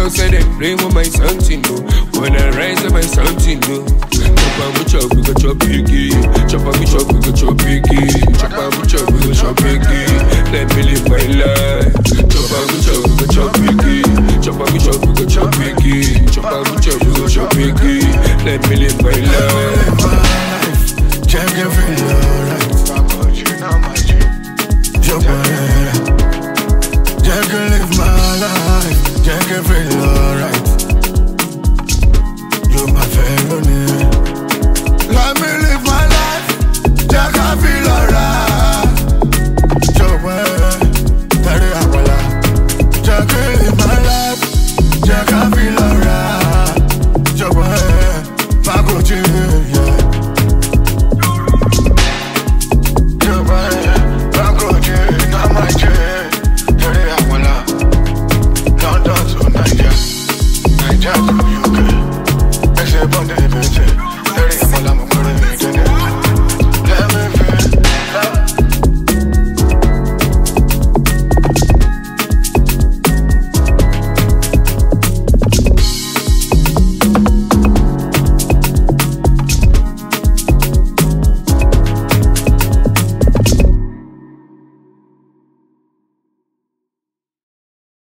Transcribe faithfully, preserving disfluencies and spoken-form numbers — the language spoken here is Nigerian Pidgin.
know say they play with my something, no. When I rise up my something, no. Chop and we chop, we go chop biggie. Chop and we chop, we go chop biggie. Chop and we chop, we go chop biggie. Let me live my life. Chop and we chop, we go chop biggie. Chop and we chop, we go chop biggie. Chop and we chop, we go chop biggie. Let me live my life. Check everything alright. Jump my head. Jack can live my life. Jack can feel